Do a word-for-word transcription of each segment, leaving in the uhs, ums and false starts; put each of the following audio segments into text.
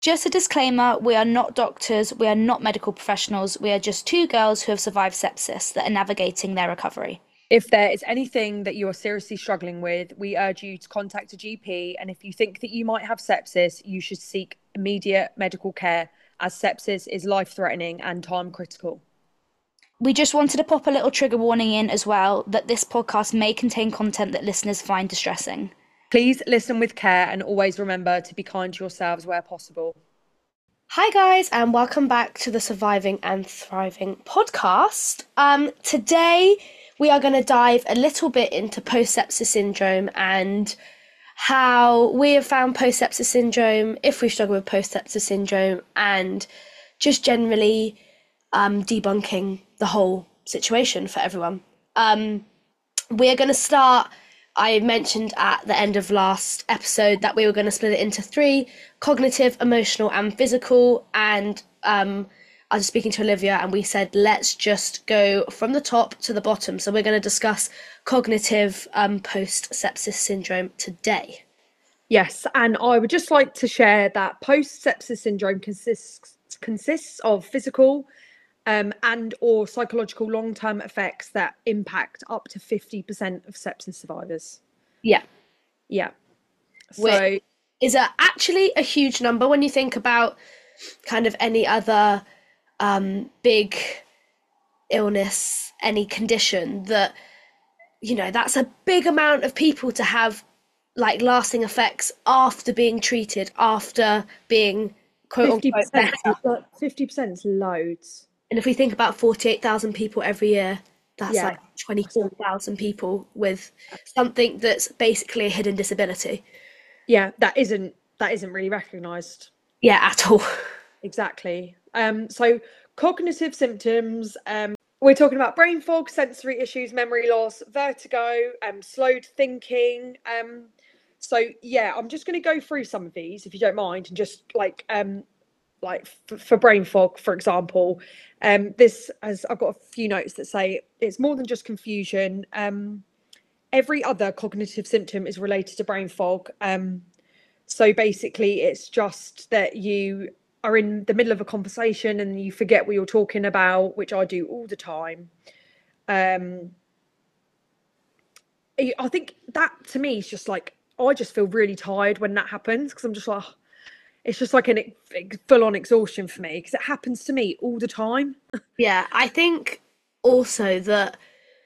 Just a disclaimer, we are not doctors, we are not medical professionals, we are just two girls who have survived sepsis that are navigating their recovery. If there is anything that you are seriously struggling with, we urge you to contact a G P. And if you think that you might have sepsis, you should seek immediate medical care, as sepsis is life-threatening and time critical. We just wanted to pop a little trigger warning in as well that this podcast may contain content that listeners find distressing. Please listen with care and always remember to be kind to yourselves where possible. Hi guys, and welcome back to the Surviving and Thriving podcast. Um, today we are going to dive a little bit into post-sepsis syndrome and how we have found post-sepsis syndrome, if we struggle with post-sepsis syndrome, and just generally um, debunking the whole situation for everyone. Um, we're going to start... I mentioned at the end of last episode that we were going to split it into three: cognitive, emotional, and physical. And um, I was speaking to Olivia and we said, let's just go from the top to the bottom. So we're going to discuss cognitive um, post-sepsis syndrome today. Yes, and I would just like to share that post-sepsis syndrome consists consists of physical um, and or psychological long-term effects that impact up to fifty percent of sepsis survivors. Yeah. Yeah. So Which is a, actually a huge number when you think about kind of any other um, big illness, any condition that, you know, that's a big amount of people to have like lasting effects after being treated, after being quote unquote better. fifty percent is loads. And if we think about forty-eight thousand people every year, that's Yeah. like twenty-four thousand people with something that's basically a hidden disability. Yeah, that isn't that isn't really recognised. Yeah, at all. Exactly. Um, so cognitive symptoms, um, we're talking about brain fog, sensory issues, memory loss, vertigo, um, slowed thinking. Um, so yeah, I'm just going to go through some of these, if you don't mind, and just like um, like f- for brain fog, for example. Um, this has I've got a few notes that say it's more than just confusion. Um, every other cognitive symptom is related to brain fog. Um, so basically, it's just that you are in the middle of a conversation and you forget what you're talking about, which I do all the time. Um, I think that to me is just like, I just feel really tired when that happens, because I'm just like, it's just like an full-on exhaustion for me, because it happens to me all the time. Yeah, I think also that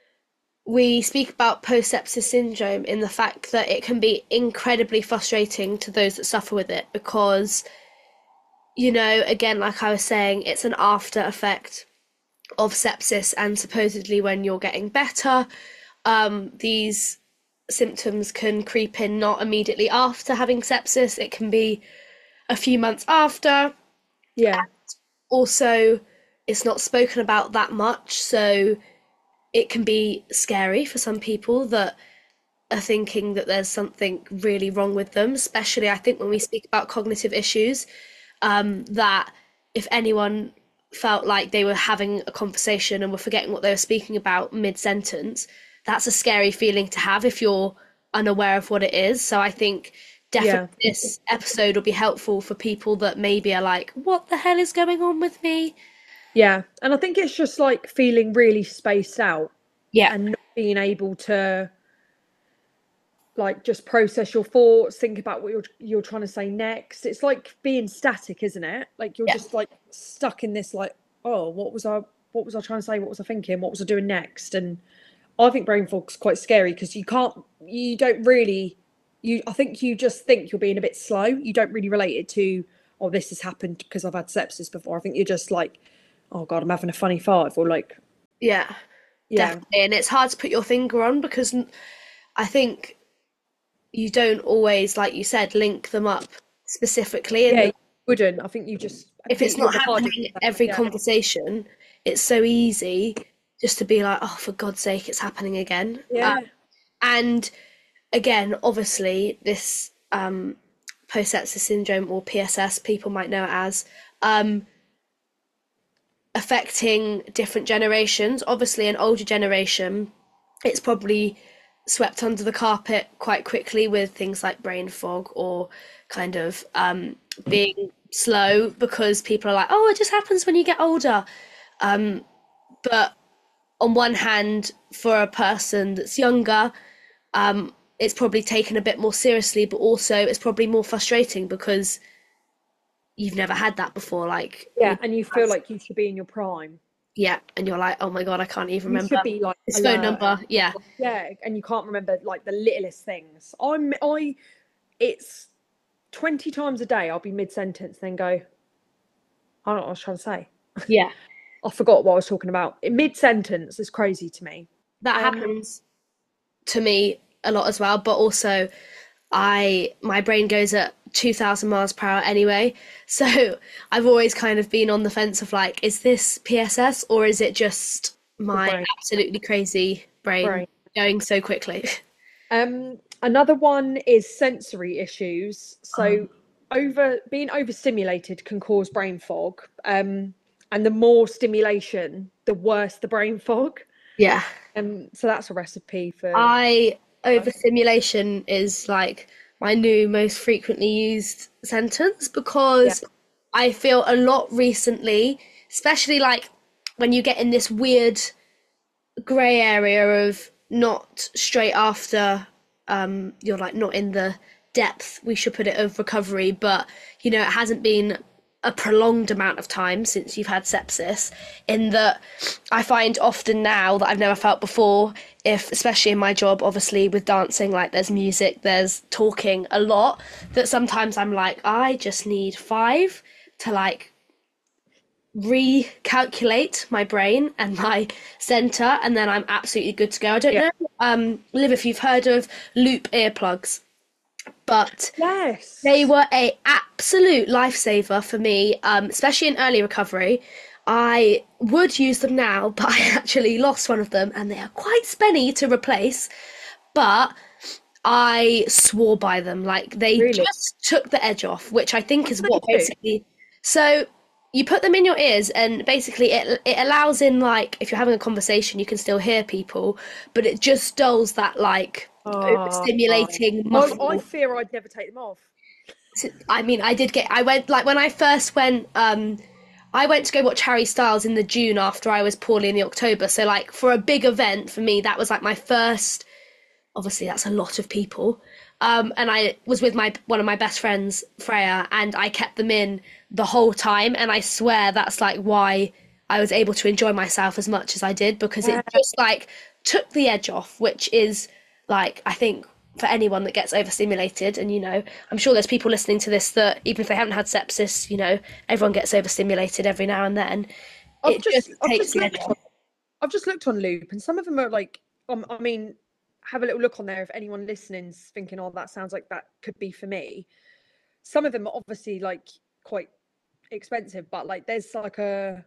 we speak about post-sepsis syndrome in the fact that it can be incredibly frustrating to those that suffer with it because, you know, again, like I was saying, it's an after effect of sepsis, and supposedly when you're getting better, um, these symptoms can creep in not immediately after having sepsis. It can be a few months after. Yeah. And also, it's not spoken about that much, so it can be scary for some people that are thinking that there's something really wrong with them, especially I think when we speak about cognitive issues, um, that if anyone felt like they were having a conversation and were forgetting what they were speaking about mid-sentence, that's a scary feeling to have if you're unaware of what it is. So I think definitely yeah. this episode will be helpful for people that maybe are like, what the hell is going on with me? Yeah, and I think it's just like feeling really spaced out. Yeah. And not being able to like just process your thoughts, think about what you're you're trying to say next. It's like being static, isn't it? Like you're yeah. just like stuck in this like, oh, what was I what was I trying to say? What was I thinking? What was I doing next? And I think brain fog's quite scary because you can't you don't really you I think you just think you're being a bit slow. You don't really relate it to, oh, this has happened because I've had sepsis before. I think you're just like, oh God, I'm having a funny five, or like yeah, yeah. Definitely. And it's hard to put your finger on because I think you don't always, like you said, link them up specifically. Yeah, you wouldn't. I think you just if it's not happening every yeah. conversation, it's so easy just to be like, oh, for God's sake, it's happening again. Yeah. Um, and again, obviously, this um, post-sepsis syndrome, or P S S, people might know it as, um, affecting different generations. Obviously, an older generation, it's probably swept under the carpet quite quickly with things like brain fog or kind of um, being slow because people are like, oh, it just happens when you get older. Um, but on one hand, for a person that's younger, um, it's probably taken a bit more seriously, but also it's probably more frustrating because you've never had that before. Like, Yeah, and you feel like you should be in your prime. yeah, and you're like, oh my God, I can't even You remember should be like his phone alert. number. Yeah. Yeah, and you can't remember like the littlest things. I'm I it's twenty times a day I'll be mid-sentence, then go, I don't know what I was trying to say. Yeah. I forgot what I was talking about. Mid-sentence is crazy to me. That Um, happens to me a lot as well, but also I my brain goes at two thousand miles per hour anyway. So I've always kind of been on the fence of like, is this P S S or is it just my brain. absolutely crazy brain, Brain. going so quickly? Um, another one is sensory issues. So over being overstimulated can cause brain fog. Um, and the more stimulation, the worse the brain fog. Yeah. Um, so that's a recipe for I overstimulation is like my new most frequently used sentence because Yeah. I feel a lot recently, especially like when you get in this weird grey area of not straight after um you're like not in the depth, we should put it, of recovery, but you know, it hasn't been a prolonged amount of time since you've had sepsis, in that I find often now that I've never felt before, if especially in my job, obviously with dancing, like there's music, there's talking a lot, that sometimes I'm like, I just need five to like recalculate my brain and my center, and then I'm absolutely good to go. I don't Yeah. know, um, Liv, if you've heard of Loop earplugs, but Yes. they were a absolute lifesaver for me, um, especially in early recovery. I would use them now, but I actually lost one of them, and they are quite spenny to replace. But I swore by them. Like they Really? just took the edge off, which I think is What do what they do? basically. So you put them in your ears, and basically it it allows in, like, if you're having a conversation, you can still hear people, but it just dulls that like Oh, overstimulating I, muffle. I fear I'd never take them off. I mean, I did get. I went like when I first went. Um, I went to go watch Harry Styles in the June after I was poorly in the October. So like for a big event for me, that was like my first. Obviously, that's a lot of people. Um, and I was with my one of my best friends, Freya, and I kept them in the whole time. And I swear that's like why I was able to enjoy myself as much as I did, because it just like took the edge off, which is like, I think for anyone that gets overstimulated, and you know, I'm sure there's people listening to this that even if they haven't had sepsis, you know, everyone gets overstimulated every now and then. I've It just, just I've takes just the edge looked off. on, I've just looked on Loop, and some of them are like, um, I mean, have a little look on there if anyone listening's thinking, oh, that sounds like that could be for me. Some of them are obviously like quite expensive, but like there's like a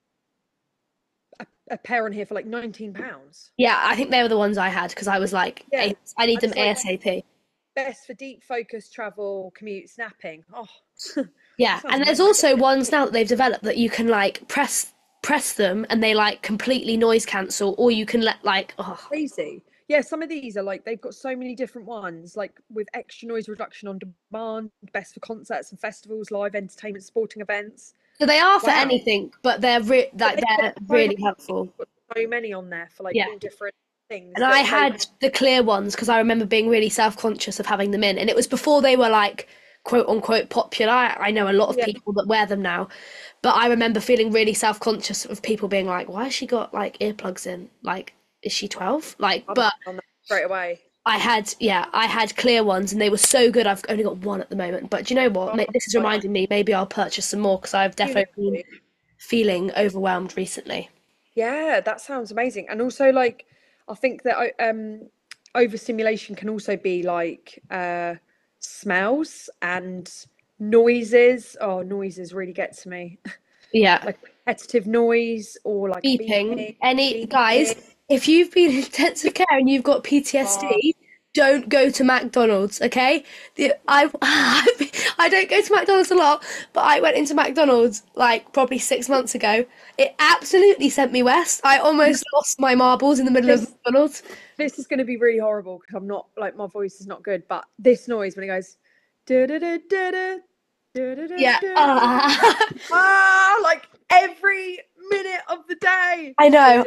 a, a pair on here for like nineteen pounds. Yeah, I think they were the ones I had because I was like, Yeah. I need them It's like ASAP. best for deep focus travel, commute, snapping. Oh, Yeah, sounds and there's amazing. also ones now that they've developed that you can like press press them and they like completely noise cancel, or you can let like, oh Crazy. Yeah, some of these are like they've got so many different ones, like with extra noise reduction on demand, best for concerts and festivals, live entertainment, sporting events. so they are for Wow. anything, but they're re- But like they've they're got so really many, helpful. got so many on there for like Yeah. all different things. And that I they- had the clear ones because I remember being really self-conscious of having them in, and it was before they were like quote unquote popular. I, I know a lot of Yeah. people that wear them now, but I remember feeling really self-conscious of people being like, "Why has she got like earplugs in? Like, is she twelve?" Like, I'm but on that straight away. I had, yeah, I had clear ones, and they were so good. I've only got one at the moment, but do you know what? Ma- This is Oh, reminding me. Maybe I'll purchase some more because I've definitely been Unity. feeling overwhelmed recently. Yeah, that sounds amazing. And also, like, I think that um, overstimulation can also be like uh, smells and noises. Oh, noises really get to me. Yeah. Like repetitive noise or like Beeping. beeping. Any beeping. guys, if you've been in intensive care and you've got P T S D, don't go to McDonald's, okay? The, I I don't go to McDonald's a lot, but I went into McDonald's like probably six months ago. It absolutely sent me west. I almost lost my marbles in the middle of This- McDonald's. This is going to be really horrible because I'm not like my voice is not good, but this noise when it goes da da da da da Yeah. Ah. Ah, like every minute of the day. I know.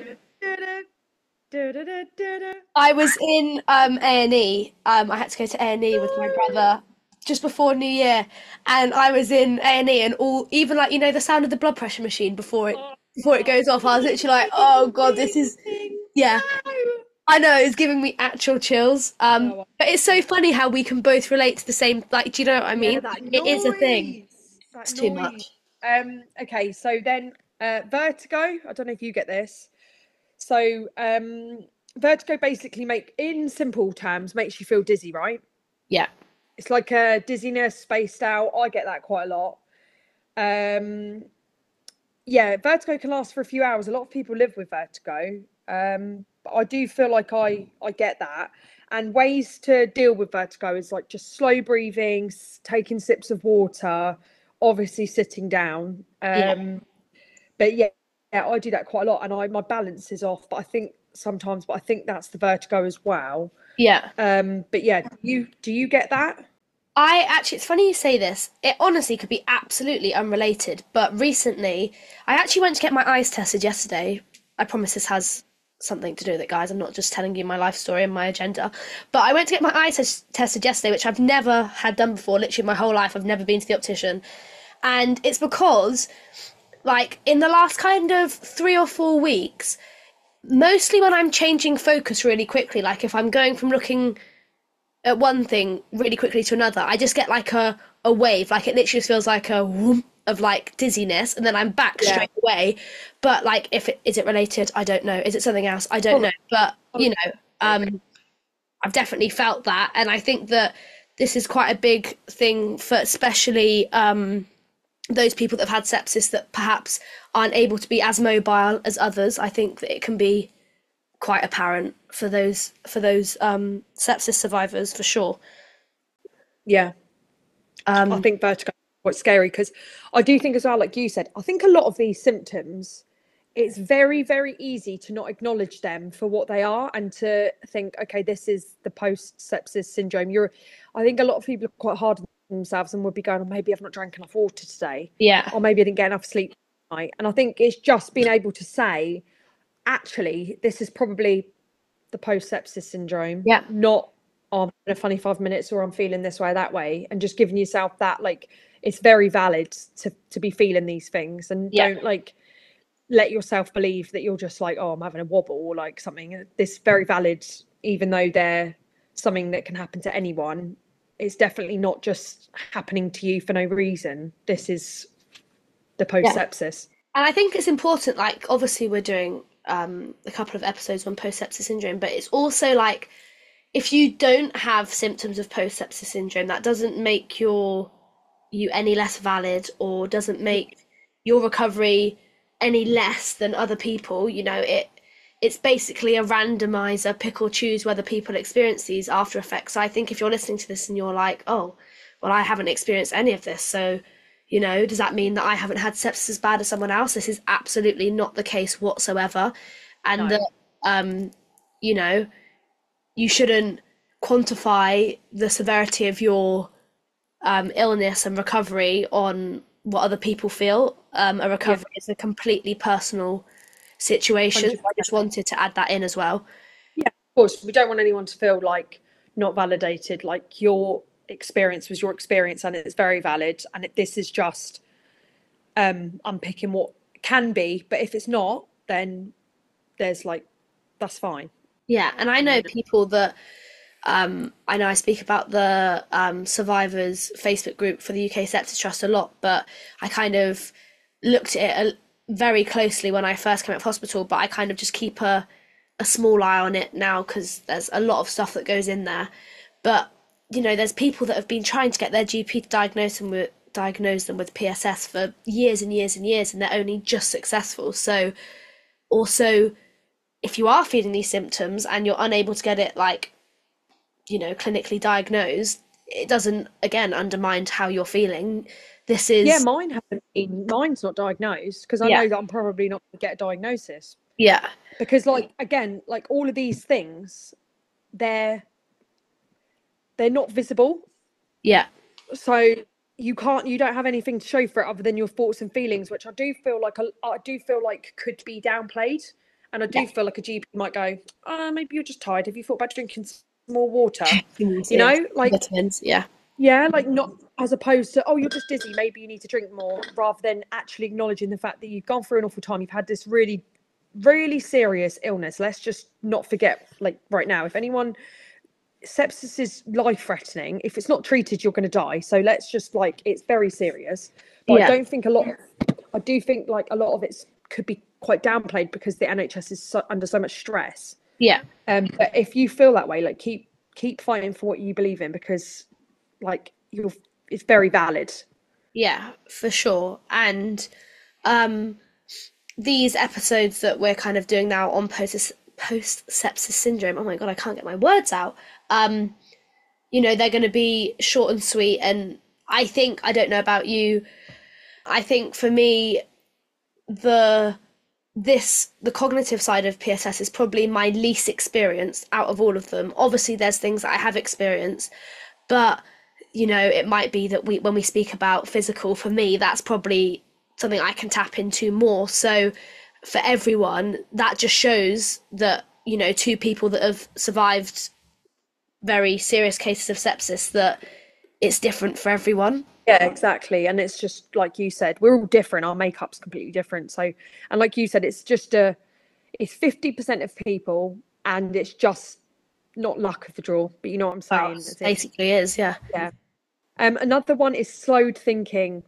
I was in um, A and E. Um, I had to go to A and E with my brother just before New Year, and I was in A and E, and all even like you know the sound of the blood pressure machine before it before it goes off. I was literally like, oh god, this is yeah. I know it's giving me actual chills. Um, Oh, but it's so funny how we can both relate to the same. Like, do you know what I mean? yeah, that It is a thing. noise. That It's too noise. much. Um. Okay. So then, uh, vertigo. I don't know if you get this. So, um, vertigo basically make, in simple terms, makes you feel dizzy, right? Yeah. It's like a dizziness, spaced out. I get that quite a lot. Um, yeah, vertigo can last for a few hours. A lot of people live with vertigo. Um, but I do feel like I I get that. And ways to deal with vertigo is like just slow breathing, s- taking sips of water, obviously sitting down. Um, Yeah. but yeah, yeah, I do that quite a lot, and I my balance is off. But I think sometimes, but I think that's the vertigo as well. Yeah. Um, but yeah, do you do you get that? I actually, it's funny you say this. It honestly could be absolutely unrelated, but recently I actually went to get my eyes tested yesterday. I promise this has something to do with it, guys. I'm not just telling you my life story and my agenda. But I went to get my eyes tes- tested yesterday, which I've never had done before. Literally, my whole life, I've never been to the optician. And it's because, like, in the last kind of three or four weeks, mostly when I'm changing focus really quickly, like if I'm going from looking at one thing really quickly to another, I just get like a, a wave. Like it literally just feels like a whoom of like dizziness, and then I'm back Yeah. straight away. But like, if it is it related, I don't know. Is it something else? I don't know. But you know, um, I've definitely felt that, and I think that this is quite a big thing for especially um, those people that have had sepsis that perhaps aren't able to be as mobile as others. I think that it can be quite apparent for those for those um, sepsis survivors for sure. Yeah. Um, I think vertigo is quite scary because I do think as well, like you said, I think a lot of these symptoms, it's very, very easy to not acknowledge them for what they are and to think, okay, this is the post sepsis syndrome. You're, I think a lot of people are quite hard on themselves and would be going, oh, maybe I've not drank enough water today, yeah, or maybe I didn't get enough sleep tonight. And I think it's just being able to say, actually, this is probably the post sepsis syndrome, yeah, not oh, I'm in a funny five minutes or I'm feeling this way, that way, and just giving yourself that, like, it's very valid to to be feeling these things, and yeah, don't like let yourself believe that you're just like, oh, I'm having a wobble or like something. This very valid, even though they're something that can happen to anyone. It's definitely not just happening to you for no reason. This is the post yeah. sepsis. And I think it's important. Like, obviously, we're doing um, a couple of episodes on post sepsis syndrome, but it's also like if you don't have symptoms of post sepsis syndrome, that doesn't make your you any less valid or doesn't make your recovery any less than other people. You know, it it's basically a randomizer, pick or choose whether people experience these after effects. So I think if you're listening to this and you're like, oh, well, I haven't experienced any of this, so you know, does that mean that I haven't had sepsis as bad as someone else? This is absolutely not the case whatsoever, and No. that um, you know, you shouldn't quantify the severity of your um, illness and recovery on what other people feel. Um, a recovery is a completely personal situation. I just wanted to add that in as well. Yeah, of course. We don't want anyone to feel like not validated. Like your experience was your experience, and it's very valid. And it, this is just um, unpicking what can be. But if it's not, then there's like that's fine. Yeah, and I know people that um, I know I speak about the um, survivors Facebook group for the U K Sepsis Trust a lot, but I kind of looked at it a, very closely when I first came out of hospital, but I kind of just keep a a small eye on it now because there's a lot of stuff that goes in there. But you know, there's people that have been trying to get their G P to diagnose them with diagnose them with P S S for years and years and years, and they're only just successful. So also, if you are feeling these symptoms and you're unable to get it like you know clinically diagnosed, it doesn't again undermine how you're feeling. This is Yeah, mine hasn't been. Mine's not diagnosed because I yeah know that I'm probably not going to get a diagnosis yeah because, like, again, like all of these things, they're they're not visible. yeah So you can't, you don't have anything to show for it other than your thoughts and feelings, which I do feel like a, I do feel like could be downplayed, and I do Yeah. feel like a G P might go, oh, maybe you're just tired. Have you thought about drinking some more water? Vitamins, You yeah. know, like Vitamins, yeah. yeah, like not as opposed to, oh, you're just dizzy, maybe you need to drink more, rather than actually acknowledging the fact that you've gone through an awful time. You've had this really, really serious illness. Let's just not forget, like right now, if anyone, sepsis is life threatening. If it's not treated, you're going to die. So let's just like, it's very serious. But Yeah. I don't think a lot of, I do think like a lot of it could be quite downplayed because the N H S is so, under so much stress. Yeah. Um, but if you feel that way, like keep keep fighting for what you believe in, because like you're, it's very valid. Yeah, for sure. And um, these episodes that we're kind of doing now on post post sepsis syndrome. Oh my God, I can't get my words out. Um, you know, they're going to be short and sweet. And I think, I don't know about you, I think for me, the this the cognitive side of P S S is probably my least experienced out of all of them. Obviously, there's things that I have experienced, but you know, it might be that we when we speak about physical, for me, that's probably something I can tap into more. So for everyone, that just shows that, you know, two people that have survived very serious cases of sepsis, that it's different for everyone. Yeah, exactly. And it's just like you said, we're all different. Our makeup's completely different. So, and like you said, it's just a, it's fifty percent of people, and it's just not luck of the draw. But you know what I'm saying? Well, As in- basically is, yeah. yeah. Um, another one is slowed thinking.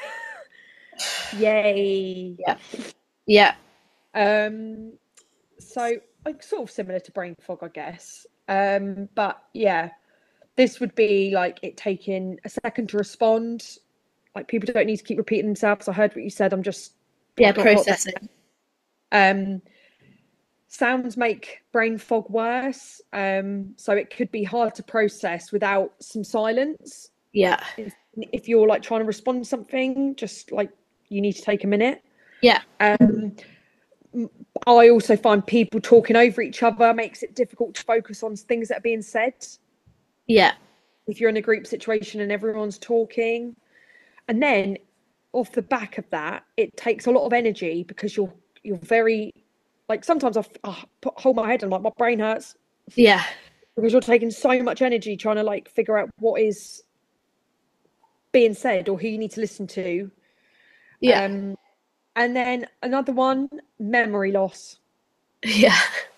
Yay. Yeah. Yeah. Um, so like sort of similar to brain fog, I guess. Um, but yeah, this would be like it taking a second to respond. Like people don't need to keep repeating themselves. I heard what you said. I'm just Yeah, dot, dot, dot. processing. Um, sounds make brain fog worse. Um, so it could be hard to process without some silence. Yeah. If, if you're like trying to respond to something, just like you need to take a minute. Yeah. Um, I also find people talking over each other makes it difficult to focus on things that are being said. Yeah. If you're in a group situation and everyone's talking, and then off the back of that, it takes a lot of energy because you're you're very like sometimes I, I put, hold my head and like my brain hurts. Yeah. Because you're taking so much energy trying to like figure out what is being said or who you need to listen to. Yeah. Um, and then another one, memory loss. Yeah.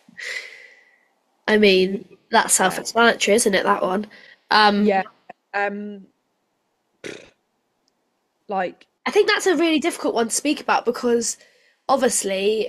I mean, that's self-explanatory, isn't it, that one? Um, Yeah. Um, like, I think that's a really difficult one to speak about because obviously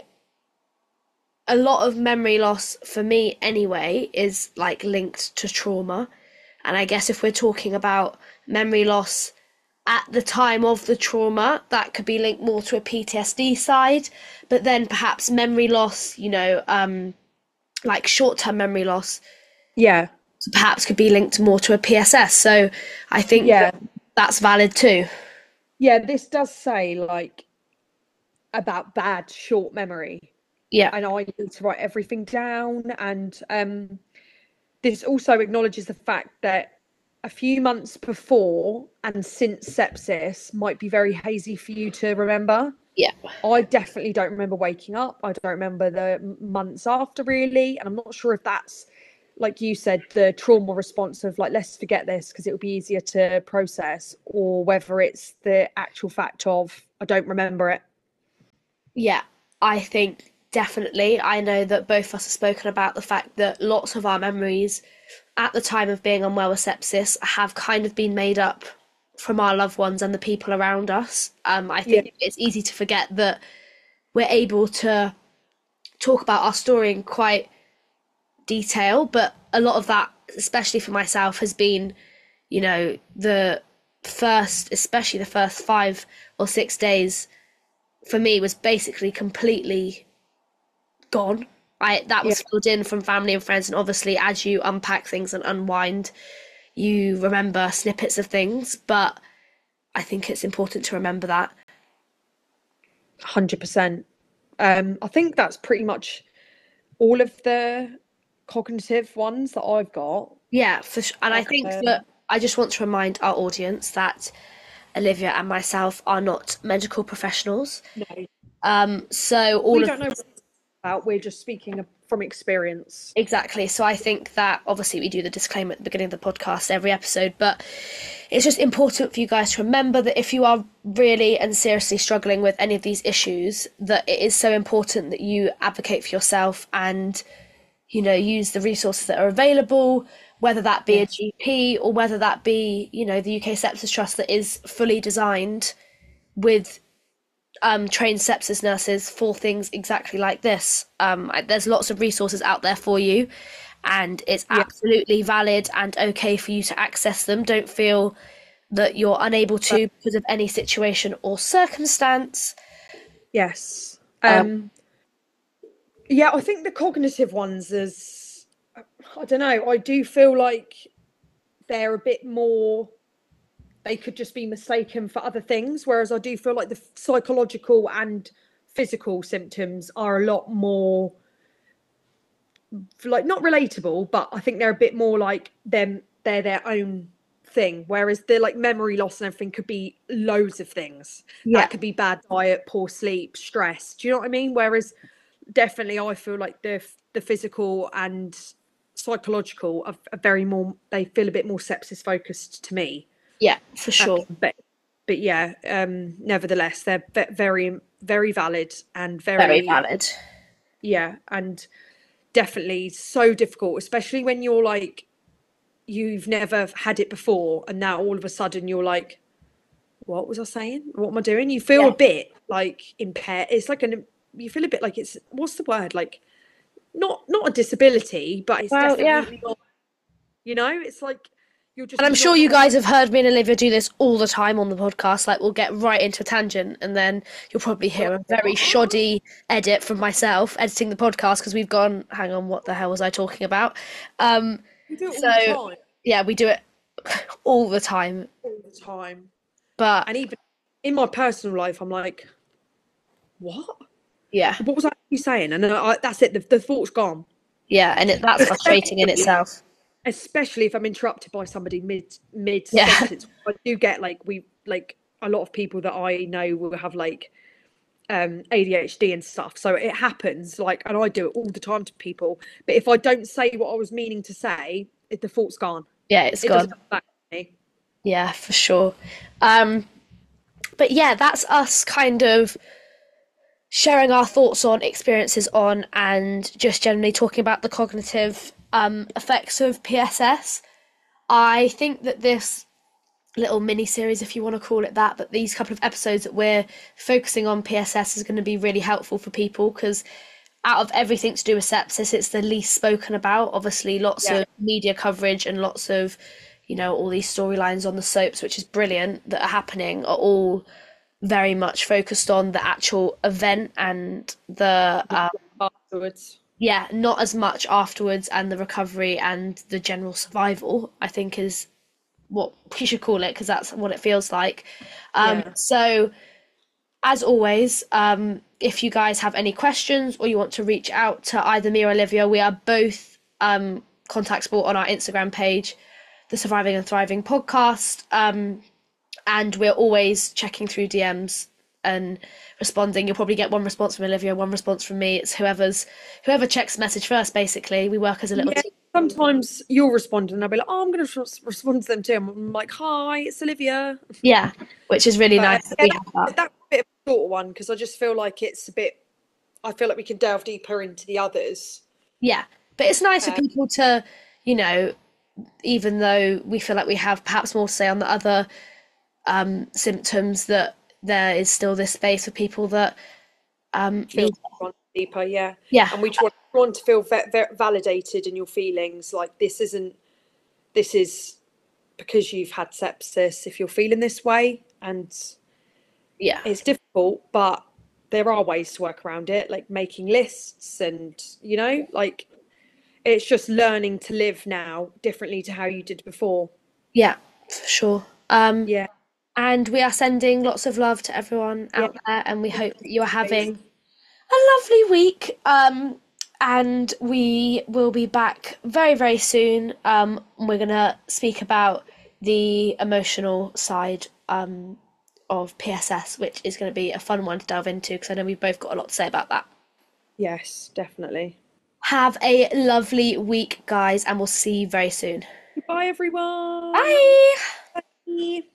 a lot of memory loss for me anyway is like linked to trauma. And I guess if we're talking about memory loss at the time of the trauma, that could be linked more to a P T S D side. But then perhaps memory loss, you know, um, like short-term memory loss, yeah. perhaps could be linked more to a P S S. So I think Yeah. that that's valid too. Yeah, this does say like about bad short memory. Yeah. And I need to write everything down. And um, this also acknowledges the fact that a few months before and since sepsis might be very hazy for you to remember. Yeah. I definitely don't remember waking up. I don't remember the months after really. And I'm not sure if that's, like you said, the trauma response of like, let's forget this because it will be easier to process, or whether it's the actual fact of, I don't remember it. Yeah, I think definitely. I know that both of us have spoken about the fact that lots of our memories at the time of being unwell with sepsis have kind of been made up from our loved ones and the people around us. Um, I think Yeah. it's easy to forget that we're able to talk about our story in quite detail, but a lot of that, especially for myself, has been, you know, the first, especially the first five or six days for me was basically completely gone. I that was Yeah. filled in from family and friends, and obviously as you unpack things and unwind, you remember snippets of things, but I think it's important to remember that. one hundred percent. Um, I think that's pretty much all of the cognitive ones that I've got. Yeah, for sure. And I think Um, that I just want to remind our audience that Olivia and myself are not medical professionals. No, Um, so all we of don't know what it's about. We're just speaking from experience. Exactly. So I think that obviously we do the disclaimer at the beginning of the podcast every episode, but it's just important for you guys to remember that if you are really and seriously struggling with any of these issues, that it is so important that you advocate for yourself and, you know, use the resources that are available, whether that be a Yes. G P or whether that be, you know, the U K Sepsis Trust that is fully designed with um, trained sepsis nurses for things exactly like this. Um, there's lots of resources out there for you, and it's Yeah. absolutely valid and okay for you to access them. Don't feel that you're unable to because of any situation or circumstance. Yes. Um, Um, yeah, I think the cognitive ones is, I don't know, I do feel like they're a bit more, they could just be mistaken for other things, whereas I do feel like the psychological and physical symptoms are a lot more, like, not relatable, but I think they're a bit more like them, they're their own thing, whereas the like memory loss and everything could be loads of things. Yeah. That could be bad diet, poor sleep, stress. Do you know what I mean? Whereas definitely I feel like the the physical and psychological are, are very more, they feel a bit more sepsis focused to me. Yeah, for sure. Um, but but yeah, um, nevertheless, they're ve- very very valid and very, Very valid. yeah, and definitely so difficult, especially when you're like, you've never had it before, and now all of a sudden you're like, what was I saying? What am I doing? You feel Yeah. a bit like impaired. It's like an, you feel a bit like it's, what's the word? Like, not not a disability, but it's Well, yeah. definitely not, you know, it's like you're just. And I'm not- sure you guys have heard me and Olivia do this all the time on the podcast. Like, we'll get right into a tangent, and then you'll probably hear a very shoddy edit from myself editing the podcast because we've gone, hang on, what the hell was I talking about? Um, You do it all so, the time. yeah, we do it all the time. All the time. But, And even in my personal life, I'm like, what? yeah, What was I actually saying? And I, that's it. The, the thought's gone. yeah, and it, that's frustrating in itself. Especially if I'm interrupted by somebody mid mid Yeah. sentence. I do get like, we like a lot of people that I know will have like um A D H D and stuff, so it happens, like, and I do it all the time to people, but if I don't say what I was meaning to say, it, the thought's gone. Yeah, it's It gone. doesn't come back to me. Yeah, for sure. Um, but yeah, that's us kind of sharing our thoughts on, experiences on, and just generally talking about the cognitive um, effects of P S S. I think that this little mini series, if you want to call it that, but these couple of episodes that we're focusing on P S S is going to be really helpful for people because out of everything to do with sepsis, it's the least spoken about. Obviously, lots Yeah. of media coverage and lots of, you know, all these storylines on the soaps, which is brilliant, that are happening, are all very much focused on the actual event and the um, Afterwards. yeah, not as much afterwards, and the recovery and the general survival, I think, is what we should call it because that's what it feels like. Um, Yeah. So, as always, um, if you guys have any questions or you want to reach out to either me or Olivia, we are both um, contactable on our Instagram page, the Surviving and Thriving podcast. Um, and we're always checking through D Ms and responding. You'll probably get one response from Olivia, one response from me. It's whoever's whoever checks the message first, basically. We work as a little Yeah, team. sometimes you'll respond and I'll be like, oh, I'm going to respond to them too. I'm like, hi, it's Olivia. Yeah, which is really But, uh, nice that yeah, we that- have that. That's a bit of a shorter one because I just feel like it's a bit, I feel like we can delve deeper into the others. Yeah, but it's nice for Um, people to, you know, even though we feel like we have perhaps more to say on the other um, symptoms, that there is still this space for people that um, feel need. on deeper, yeah. Yeah, And we just want everyone to feel ve- ve- validated in your feelings. Like, this isn't, this is because you've had sepsis if you're feeling this way. And yeah, it's difficult, but there are ways to work around it, like making lists and, you know, like, it's just learning to live now differently to how you did before. yeah, for sure. Um, Yeah. and we are sending lots of love to everyone out Yeah. there, and we hope that you are having a lovely week. Um, and we will be back very, very soon. Um, we're gonna speak about the emotional side um of P S S, which is going to be a fun one to delve into because I know we've both got a lot to say about that. Yes, definitely. Have a lovely week, guys, and we'll see you very soon. Bye, everyone. Bye! Bye.